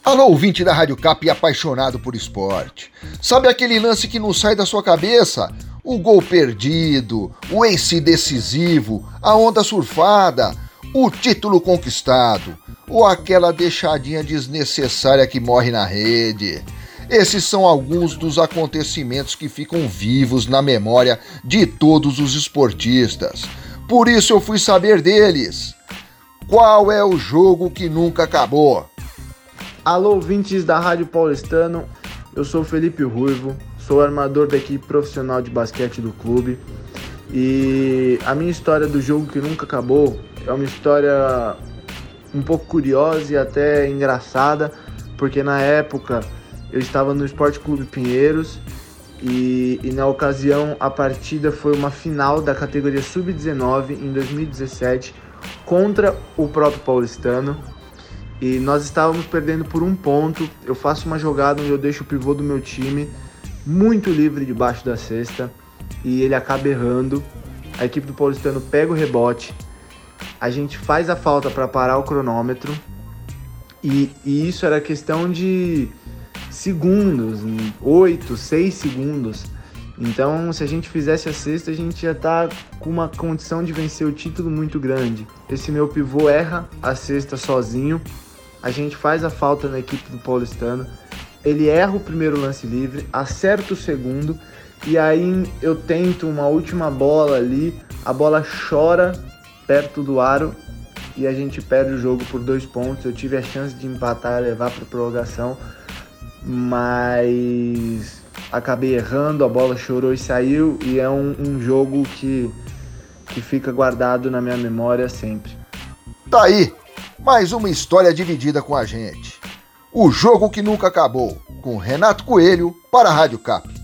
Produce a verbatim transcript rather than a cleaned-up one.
Alô, ouvinte da Rádio Cap e apaixonado por esporte. Sabe aquele lance que não sai da sua cabeça? O gol perdido, o ace decisivo, a onda surfada, o título conquistado, ou aquela deixadinha desnecessária que morre na rede. Esses são alguns dos acontecimentos que ficam vivos na memória de todos os esportistas. Por isso eu fui saber deles. Qual é o jogo que nunca acabou? Alô, ouvintes da Rádio Paulistano, eu sou Felipe Ruivo, sou armador da equipe profissional de basquete do clube e a minha história do jogo que nunca acabou é uma história um pouco curiosa e até engraçada, porque na época eu estava no Esporte Clube Pinheiros e, e na ocasião a partida foi uma final da categoria sub dezenove em dois mil e dezessete contra o próprio Paulistano. E nós estávamos perdendo por um ponto. Eu faço uma jogada onde eu deixo o pivô do meu time muito livre debaixo da cesta e ele acaba errando. A equipe do Paulistano pega o rebote, a gente faz a falta para parar o cronômetro e, e isso era questão de segundos, oito, seis segundos. Então, se a gente fizesse a cesta, a gente já tá com uma condição de vencer o título muito grande. Esse meu pivô erra a cesta sozinho. A gente faz a falta na equipe do Paulistano, ele erra o primeiro lance livre, acerta o segundo, e aí eu tento uma última bola ali, a bola chora perto do aro, e a gente perde o jogo por dois pontos. Eu tive a chance de empatar e levar para prorrogação, mas acabei errando, a bola chorou e saiu, e é um, um jogo que, que fica guardado na minha memória sempre. Tá aí! Mais uma história dividida com a gente. O jogo que nunca acabou, com Renato Coelho para a Rádio Cap.